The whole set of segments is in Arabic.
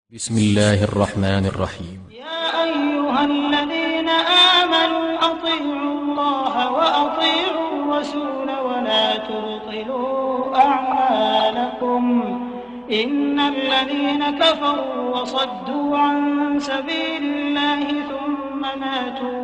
بسم الله الرحمن الرحيم. يا أيها الذين آمنوا أطيعوا الله وأطيعوا الرسول ولا تبطلوا أعمالكم إن الذين كفروا وصدوا عن سبيل الله ثم ماتوا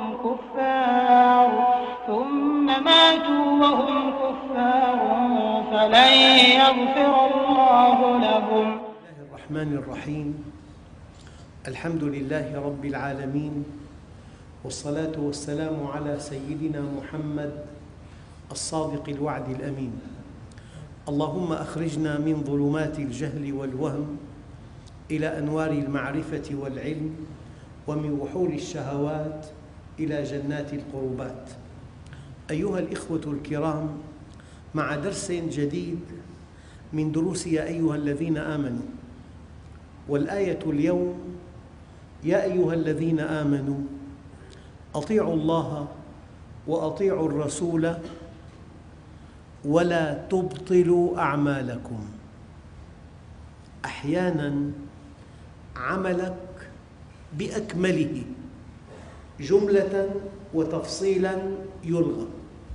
وهم كفار فلن يغفر الله لهم. الرحمن الرحيم. الحمد لله رب العالمين، والصلاة والسلام على سيدنا محمد الصادق الوعد الأمين. اللهم أخرجنا من ظلمات الجهل والوهم إلى أنوار المعرفة والعلم، ومن وحول الشهوات إلى جنات القربات. أيها الإخوة الكرام، مع درس جديد من دروس يا أيها الذين آمنوا، والآية اليوم: يا أيها الذين آمنوا أطيعوا الله وأطيعوا الرسول ولا تبطلوا أعمالكم. أحياناً عملك بأكمله جملة وتفصيلاً يلغى،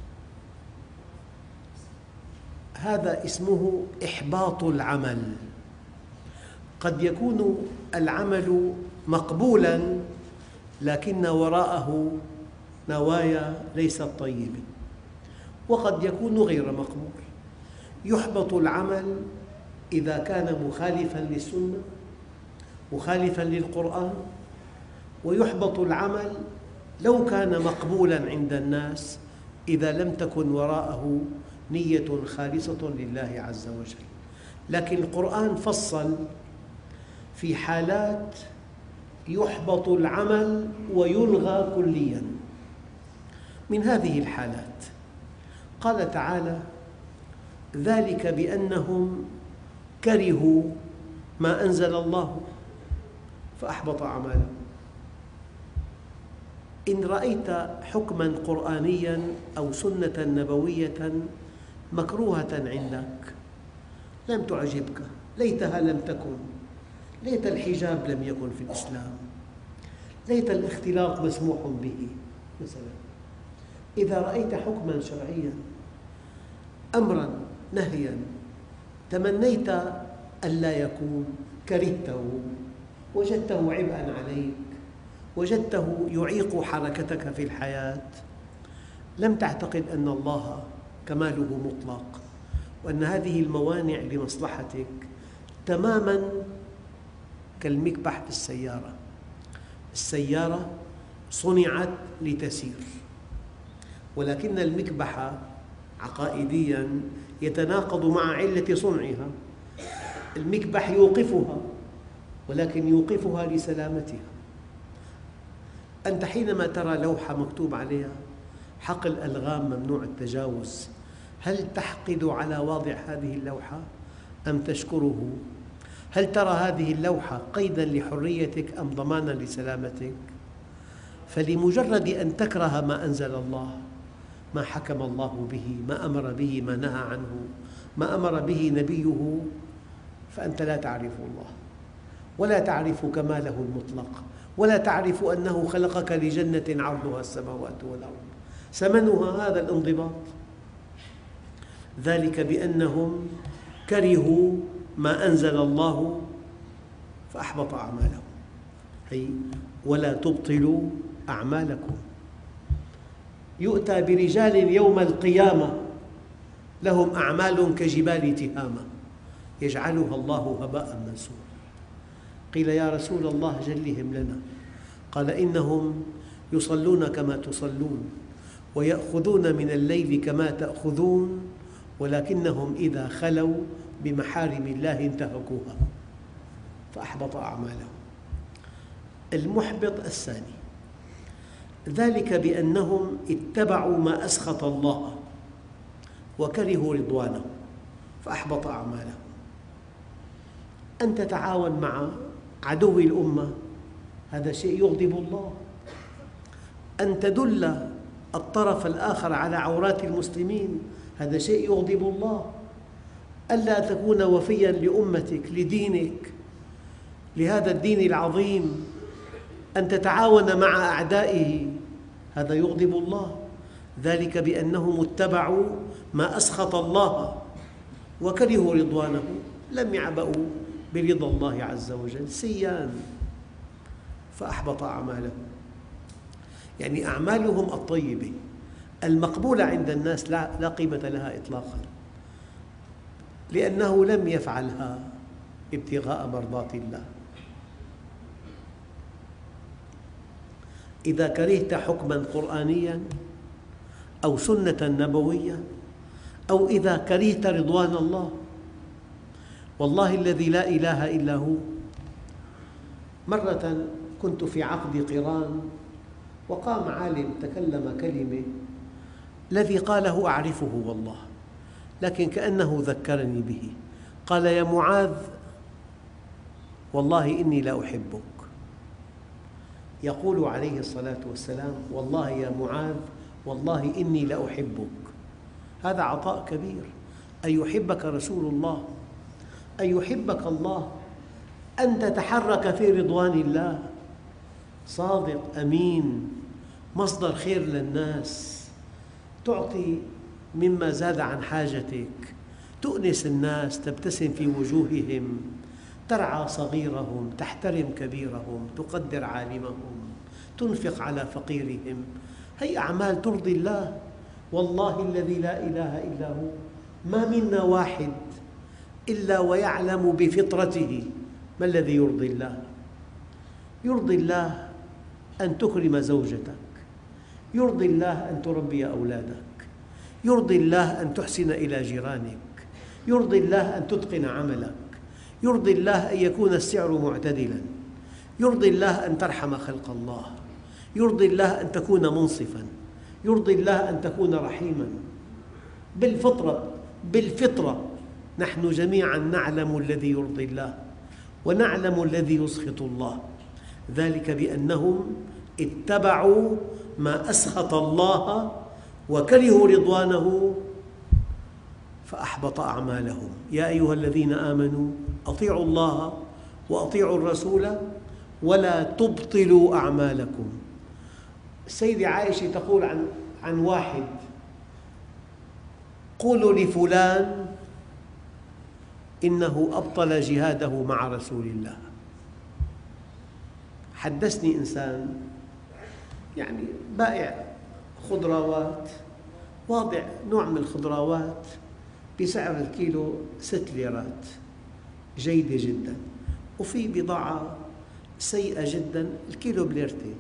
هذا اسمه إحباط العمل. قد يكون العمل مقبولاً لكن وراءه نوايا ليست طيبة، وقد يكون غير مقبول. يحبط العمل إذا كان مخالفاً للسنة، مخالفاً للقرآن، ويحبط العمل لو كان مقبولاً عند الناس إذا لم تكن وراءه نية خالصة لله عز وجل. لكن القرآن فصل في حالات يحبط العمل ويلغى كلياً. من هذه الحالات قال تعالى: ذلك بأنهم كرهوا ما أنزل الله فأحبط أعمالهم. إن رأيت حكماً قرآنياً أو سنة نبوية مكروهة عندك لم تعجبك، ليتها لم تكن، ليت الحجاب لم يكن في الإسلام، ليت الاختلاط مسموح به مثلاً. إذا رأيت حكماً شرعياً، أمراً نهياً، تمنيت ألا يكون، كرهته، وجدته عبئاً عليك، وجدته يعيق حركتك في الحياة، لم تعتقد أن الله كماله مطلق، وأن هذه الموانع لمصلحتك تماماً كالمكبح في السيارة. السيارة صنعت لتسير، ولكن المكبح عقائدياً يتناقض مع علة صنعها. المكبح يوقفها، ولكن يوقفها لسلامتها. أنت حينما ترى لوحة مكتوب عليها حقل ألغام ممنوع التجاوز، هل تحقد على واضع هذه اللوحة أم تشكره؟ هل ترى هذه اللوحة قيداً لحريتك أم ضماناً لسلامتك؟ فلمجرد أن تكره ما أنزل الله، ما حكم الله به، ما أمر به، ما نهى عنه، ما أمر به نبيه، فأنت لا تعرف الله، ولا تعرف كماله المطلق، ولا تعرف أنه خلقك لجنة عرضها السماوات والأرض، ثمنها هذا الانضباط. ذلك بأنهم كرهوا ما أنزل الله فأحبط أعمالهم. أي ولا تبطلوا أعمالكم. يؤتى برجال يوم القيامة لهم أعمال كجبال تهامة يجعلها الله هباء منثورا. قيل: يا رسول الله جلهم لنا. قال: إنهم يصلون كما تصلون، ويأخذون من الليل كما تأخذون، ولكنهم إذا خلوا بمحارم الله انتهكوها فأحبط أعمالهم. المحبط الثاني: ذلك بأنهم اتبعوا ما أسخط الله وكرهوا رضوانه فأحبط أعمالهم. أن تتعاون مع عدو الأمة هذا شيء يغضب الله. أن تدل الطرف الآخر على عورات المسلمين هذا شيء يغضب الله. ألا تكون وفياً لأمتك، لدينك، لهذا الدين العظيم أن تتعاون مع أعدائه، هذا يغضب الله. ذلك بأنهم اتبعوا ما أسخط الله وكرهوا رضوانه، لم يعبأوا برضا الله عز وجل، سيان، فأحبط أعمالهم. يعني أعمالهم الطيبة المقبولة عند الناس لا قيمة لها إطلاقاً، لأنه لم يفعلها ابتغاء مرضات الله. إذا كرهت حكماً قرآنياً أو سنة نبوية أو إذا كرهت رضوان الله، والله الذي لا إله إلا هو، مرة كنت في عقد قران وقام عالم تكلم كلمة، الذي قاله أعرفه والله، لكن كأنه ذكرني به. قال: يا معاذ، والله إني لأحبك. يقول عليه الصلاة والسلام: والله يا معاذ، والله إني لأحبك. هذا عطاء كبير، أن يحبك رسول الله، أن يحبك الله، أن تتحرك في رضوان الله، صادق أمين، مصدر خير للناس، تعطي مما زاد عن حاجتك، تؤنس الناس، تبتسم في وجوههم، ترعى صغيرهم، تحترم كبيرهم، تقدر عالمهم، تنفق على فقيرهم. هي أعمال ترضي الله. والله الذي لا إله إلا هو، ما منا واحد إلا ويعلم بفطرته ما الذي يرضي الله. يرضي الله أن تكرم زوجتك، يرضي الله أن تربي أولادك، يرضي الله أن تحسن إلى جيرانك، يرضي الله أن تتقن عملك، يرضي الله أن يكون السعر معتدلاً، يرضي الله أن ترحم خلق الله، يرضي الله أن تكون منصفاً، يرضي الله أن تكون رحيماً. بالفطرة نحن جميعاً نعلم الذي يرضي الله ونعلم الذي يسخط الله، ذلك بأنهم اتبعوا ما أسخط الله وكرهوا رضوانه فأحبط أعمالهم. يا أيها الذين آمنوا أطيعوا الله وأطيعوا الرسول ولا تبطلوا أعمالكم. السيدة عائشة تقول عن واحد: قولوا لفلان إنه أبطل جهاده مع رسول الله. حدثني إنسان يعني بائع خضروات، واضع نوع من الخضروات بسعر الكيلو 6 ليرات، جيدة جدا، وفي بضاعة سيئة جدا الكيلو بليرتين،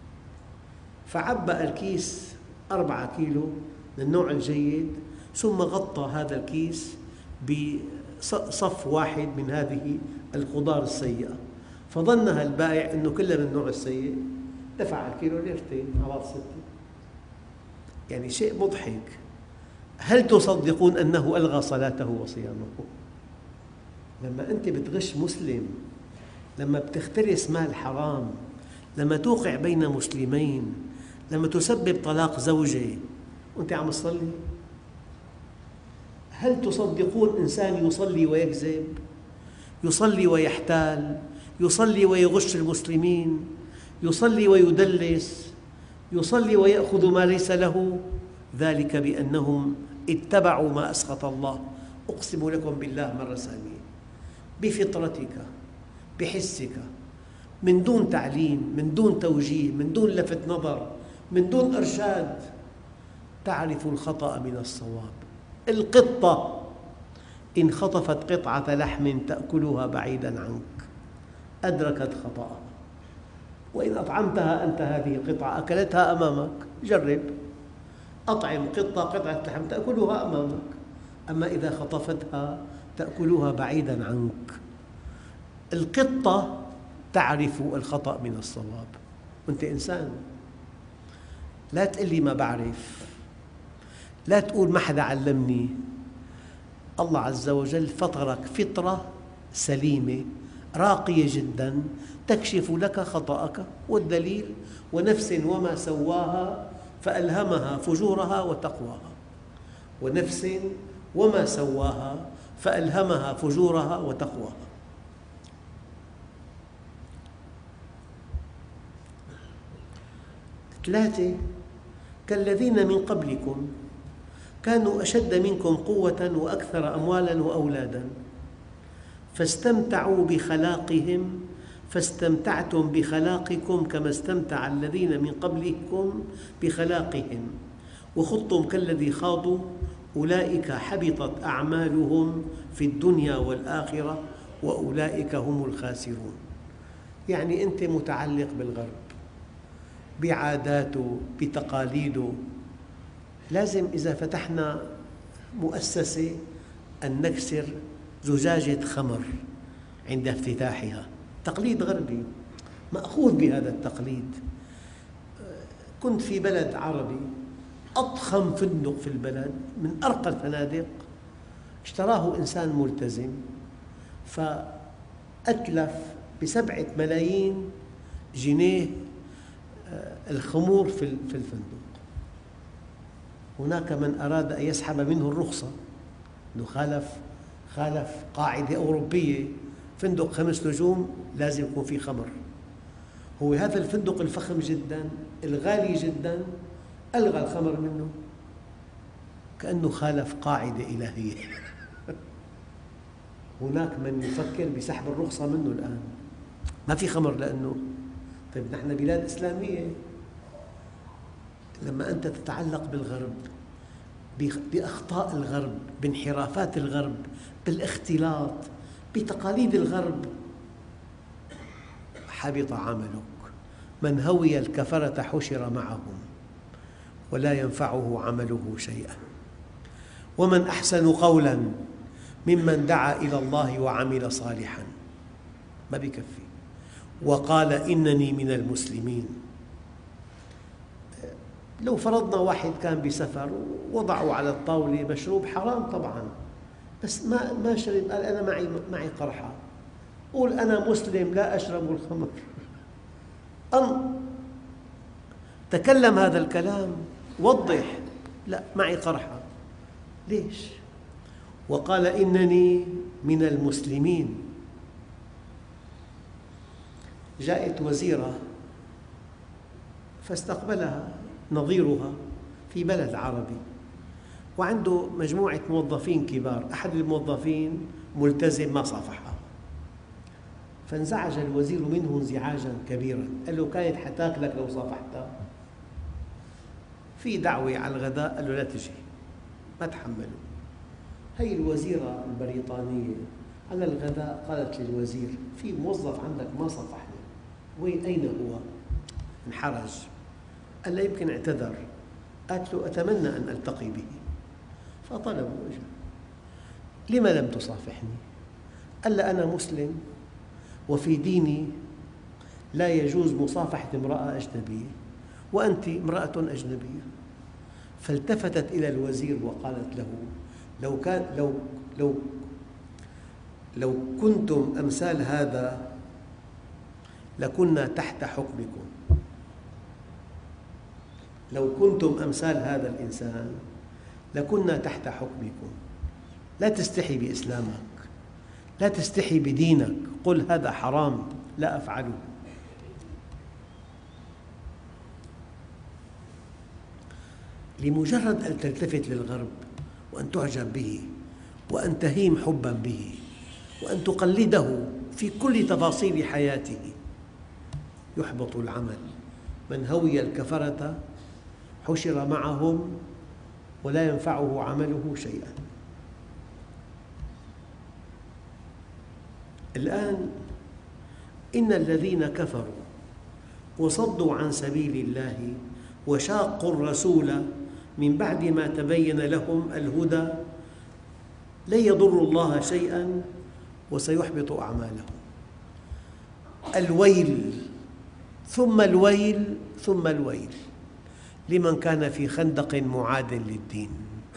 فعبأ الكيس 4 كيلو من النوع الجيد، ثم غطى هذا الكيس بصف واحد من هذه الخضار السيئة، فظنها البائع أنه كلها من النوع السيء، دفع الكيلو ليرتين على 6. يعني شيء مضحك. هل تصدقون أنه ألغى صلاته وصيامه؟ لما أنت بتغش مسلم، لما بتختلس مال حرام، لما توقع بين مسلمين، لما تسبب طلاق زوجة وأنت عم تصلي، هل تصدقون إنسان يصلي ويكذب، يصلي ويحتال، يصلي ويغش المسلمين، يصلي ويدلس، يصلي ويأخذ ما ليس له؟ ذلك بأنهم اتبعوا ما أسخط الله. أقسم لكم بالله مرة ثانية، بفطرتك، بحسك، من دون تعليم، من دون توجيه، من دون لفت نظر، من دون إرشاد، تعرف الخطأ من الصواب. القطة إن خطفت قطعة لحم تأكلها بعيداً عنك أدركت خطأها، وإن أطعمتها أنت هذه القطعة أكلتها أمامك. جرب، أطعم قطة قطعة لحم تأكلها أمامك، أما إذا خطفتها تأكلها بعيداً عنك. القطة تعرف الخطأ من الصواب، وأنت إنسان. لا تقل لي ما بعرف، لا تقول ما حدا علمني. الله عز وجل فطرك فطرة سليمة راقية جدا تكشف لك خطأك، والدليل: ونفس وما سواها فألهمها فجورها وتقواها. ونفس وما سواها فألهمها فجورها وتقواها. 3 كالذين من قبلكم كانوا أشد منكم قوة وأكثر أموالا وأولادا فاستمتعوا بخلاقهم فاستمتعتم بخلاقكم كما استمتع الذين من قبلكم بخلاقهم وخضتم كالذي خاضوا أولئك حبطت أعمالهم في الدنيا والآخرة وأولئك هم الخاسرون. يعني أنت متعلق بالغرب بعاداته بتقاليده. لازم إذا فتحنا مؤسسة أن نكسر زجاجة خمر عند افتتاحها. تقليد غربي مأخوذ بهذا التقليد. كنت في بلد عربي، أضخم فندق في البلد من أرقى الفنادق اشتراه إنسان ملتزم فأتلف ب7 ملايين جنيه الخمور في الفندق. هناك من أراد أن يسحب منه الرخصة أنه خالف قاعدة أوروبية، فندق 5 نجوم لازم يكون فيه خمر. هو هذا الفندق الفخم جدا الغالي جدا ألغى الخمر منه كأنه خالف قاعدة إلهية. هناك من يفكر بسحب الرخصة منه الآن، ما في خمر لأنه طيب نحن بلاد إسلامية. لما أنت تتعلق بالغرب بأخطاء الغرب بانحرافات الغرب بالاختلاط بتقاليد الغرب حبط عملك. من هوي الكفرة حشر معهم ولا ينفعه عمله شيئا. ومن أحسن قولا ممن دعا إلى الله وعمل صالحا. ما بيكفي وقال إنني من المسلمين. لو فرضنا واحد كان بسفر ووضعوا على الطاولة مشروب حرام طبعا، بس ما شرب، قال أنا معي قرحة، قول أنا مسلم لا أشرب الخمر. تكلم هذا الكلام، وضح، لا معي قرحة. ليش؟ وقال إنني من المسلمين. جاءت وزيرة فاستقبلها نظيرها في بلد عربي وعنده مجموعة موظفين كبار. أحد الموظفين ملتزم ما صافحها، فانزعج الوزير منه انزعاجا كبيرا. قال له كانت حتاكلك لو صافحتها. في دعوة على الغداء، قال له لا تجي، ما تحمله. هي الوزيرة البريطانية على الغداء قالت للوزير في موظف عندك ما صافحني، أين هو؟ انحرج، قال لا يمكن اعتذر. قالت له أتمنى أن ألتقي به، فطلبه وجه. لما لم تصافحني؟ قال لا أنا مسلم وفي ديني لا يجوز مصافحة امرأة أجنبية وأنت امرأة أجنبية. فالتفتت إلى الوزير وقالت له لو كنتم أمثال هذا لكنا تحت حكمكم. لو كنتم أمثال هذا الإنسان لكنا تحت حكمكم. لا تستحي بإسلامك، لا تستحي بدينك، قل هذا حرام لا أفعله. لمجرد أن تلتفت للغرب وأن تعجب به وأن تهيم حبا به وأن تقلده في كل تفاصيل حياته يحبط العمل. من هوي الكفرة حشر معهم ولا ينفعه عمله شيئا. الآن إن الذين كفروا وصدوا عن سبيل الله وشاقوا الرسول من بعد ما تبين لهم الهدى لن يضروا الله شيئا وسيحبط أعمالهم. الويل ثم الويل ثم الويل لمن كان في خندق معاد للدين.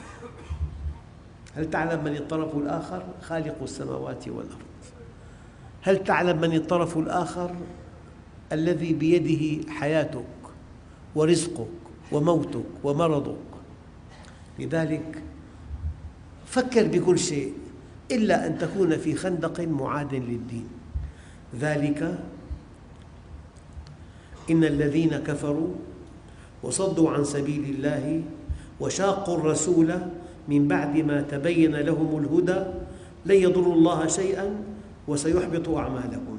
هل تعلم من الطرف الآخر؟ خالق السماوات والأرض. هل تعلم من الطرف الآخر؟ الذي بيده حياتك ورزقك وموتك ومرضك. لذلك فكر بكل شيء إلا أن تكون في خندق معاد للدين. ذلك إن الذين كفروا وصدوا عن سبيل الله وشاقوا الرسول من بعد ما تبين لهم الهدى لن يضروا الله شيئا وسيحبط أعمالهم.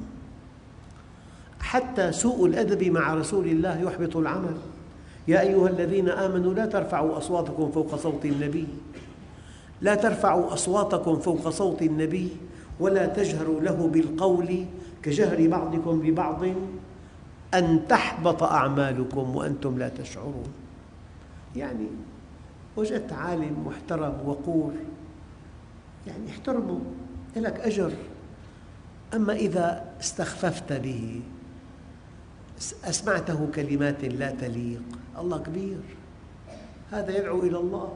حتى سوء الأدب مع رسول الله يحبط العمل. يا أيها الذين آمنوا لا ترفعوا أصواتكم فوق صوت النبي، لا ترفعوا أصواتكم فوق صوت النبي ولا تجهروا له بالقول كجهر بعضكم لبعض أن تحبط أعمالكم وأنتم لا تشعرون. يعني وجدت عالم محترم وقور، يعني احترمه، لك أجر. أما إذا استخففت به، أسمعته كلمات لا تليق، الله كبير، هذا يدعو إلى الله.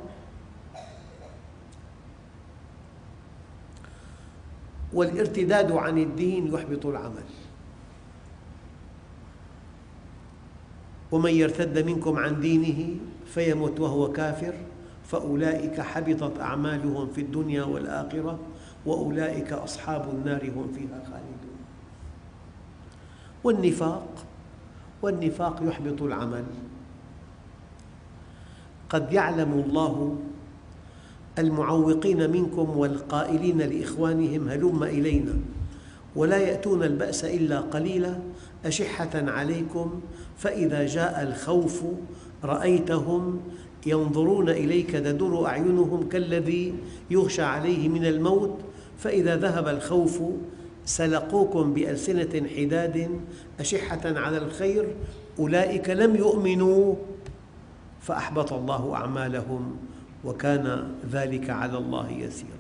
والارتداد عن الدين يحبط العمل. ومن يرتد منكم عن دينه فيمت وهو كافر فأولئك حبطت أعمالهم في الدنيا والآخرة وأولئك أصحاب النار هم فيها خالدون. والنفاق يحبط العمل. قد يعلم الله المعوقين منكم والقائلين لإخوانهم هلم إلينا ولا يأتون البأس إلا قليلا أشحة عليكم فإذا جاء الخوف رأيتهم ينظرون إليك تدور أعينهم كالذي يغشى عليه من الموت فإذا ذهب الخوف سلقوكم بألسنة حداد أشحة على الخير أولئك لم يؤمنوا فأحبط الله أعمالهم وكان ذلك على الله يسيرا.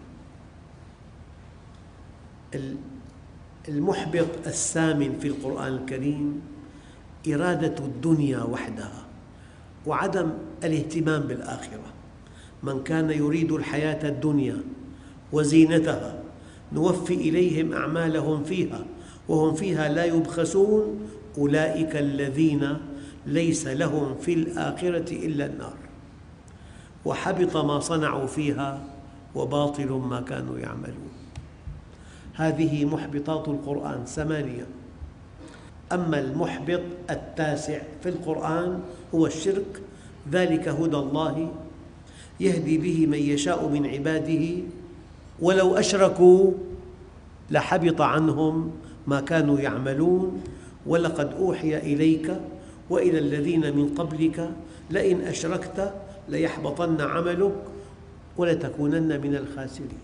المحبط الثامن في القرآن الكريم إرادة الدنيا وحدها وعدم الاهتمام بالآخرة. من كان يريد الحياة الدنيا وزينتها نوفي إليهم أعمالهم فيها وهم فيها لا يبخسون أولئك الذين ليس لهم في الآخرة إلا النار وحبط ما صنعوا فيها وباطل ما كانوا يعملون. هذه محبطات القرآن 8. أما المحبط التاسع في القرآن هو الشرك. ذلك هدى الله يهدي به من يشاء من عباده ولو أشركوا لحبط عنهم ما كانوا يعملون ولقد أوحي إليك وإلى الذين من قبلك لئن أشركت ليحبطن عملك ولتكونن من الخاسرين.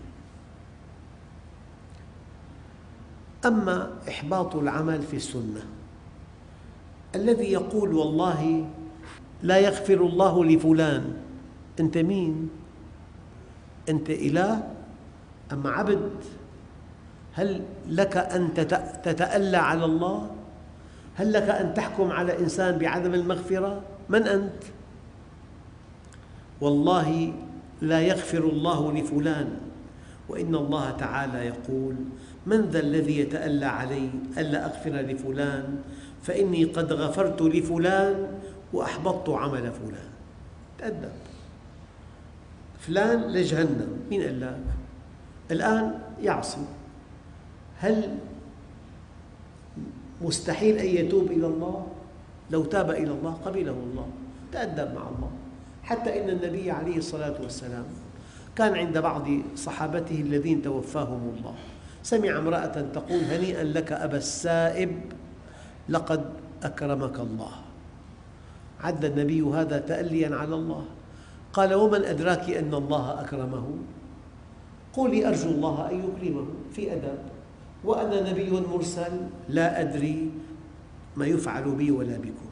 أما إحباط العمل في السنة الذي يقول والله لا يغفر الله لفلان، أنت مين؟ أنت إله أم عبد؟ هل لك أن تتألى على الله؟ هل لك أن تحكم على إنسان بعدم المغفرة؟ من أنت؟ والله لا يغفر الله لفلان وإن الله تعالى يقول من ذا الذي يتألى علي ألا أغفر لفلان فإني قد غفرت لفلان وأحبطت عمل فلان. تأدب. فلان لجهنم، مين قال لك؟ الآن يعصي، هل مستحيل أن يتوب إلى الله؟ لو تاب إلى الله قبله الله. تأدب مع الله. حتى إن النبي عليه الصلاة والسلام كان عند بعض صحابته الذين توفاهم الله سمع امرأة تقول هنيئا لك أبا السائب لقد أكرمك الله. عد النبي هذا تأليا على الله. قال ومن أدراك أن الله أكرمه؟ قولي أرجو الله أن يكرمه في أدب، وأنا نبي مرسل لا أدري ما يفعل بي ولا بكم.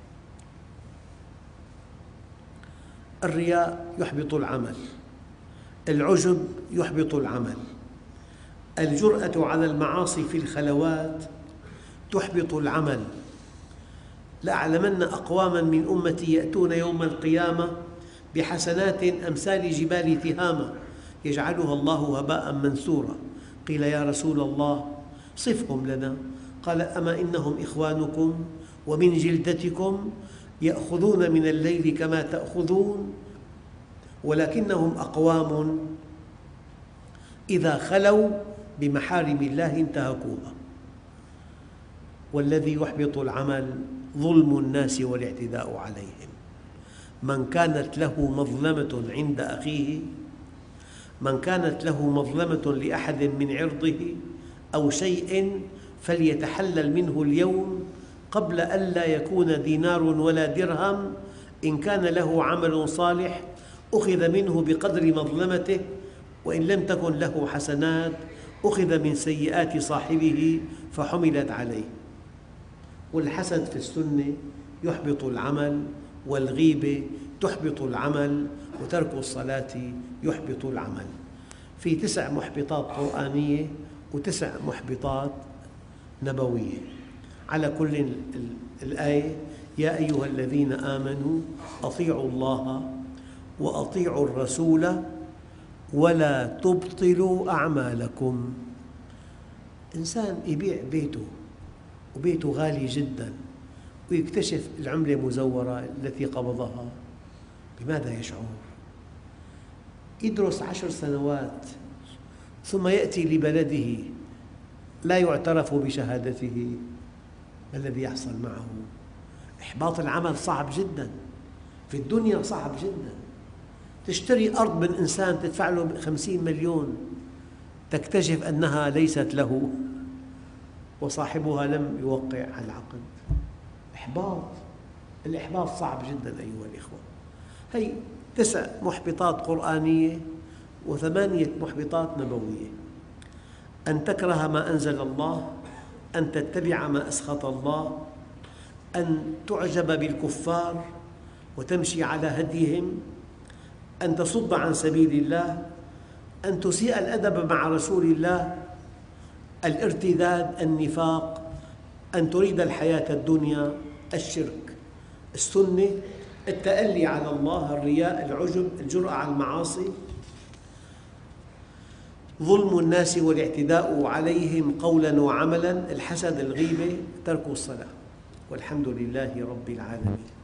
الرياء يحبط العمل، العجب يحبط العمل، الجرأة على المعاصي في الخلوات تحبط العمل. لأعلمن أقواما من أمتي يأتون يوم القيامة بحسنات أمثال جبال تهامة يجعلها الله هباء منثورا. قيل يا رسول الله صفهم لنا. قال أما إنهم إخوانكم ومن جلدتكم يأخذون من الليل كما تأخذون ولكنهم أقوام إذا خلوا بمحارم الله انتهكوها. والذي يحبط العمل ظلم الناس والاعتداء عليهم. من كانت له مظلمة عند أخيه، من كانت له مظلمة لأحد من عرضه أو شيء فليتحلل منه اليوم قبل ألا يكون دينار ولا درهم، إن كان له عمل صالح أخذ منه بقدر مظلمته، وإن لم تكن له حسنات أخذ من سيئات صاحبه فحملت عليه. والحسد في السنة يحبط العمل، والغيبة تحبط العمل، وترك الصلاة يحبط العمل. في 9 محبطات قرآنية و9 محبطات نبوية. على كل الآية يا أيها الذين آمنوا أطيعوا الله وأطيعوا الرسول ولا تبطلوا أعمالكم. إنسان يبيع بيته وبيته غالي جدا ويكتشف العملة مزورة التي قبضها، بماذا يشعر؟ يدرس 10 سنوات ثم يأتي لبلده لا يعترف بشهادته، ما الذي يحصل معه؟ إحباط العمل صعب جدا، في الدنيا صعب جدا. تشتري أرض من إنسان تدفع له 50 مليون، تكتشف أنها ليست له وصاحبها لم يوقع على العقد. إحباط، الإحباط صعب جدا أيها الإخوة. هي 9 محبطات قرآنية و8 محبطات نبوية. أن تكره ما أنزل الله، أن تتبع ما أسخط الله، أن تعجب بالكفار وتمشي على هديهم، أن تصد عن سبيل الله، أن تسيء الأدب مع رسول الله، الارتداد، النفاق، أن تريد الحياة الدنيا، الشرك. السنة التألي على الله، الرياء، العجب، الجرأة على المعاصي، ظلم الناس والاعتداء عليهم قولا وعملا، الحسد، الغيبة، ترك الصلاة. والحمد لله رب العالمين.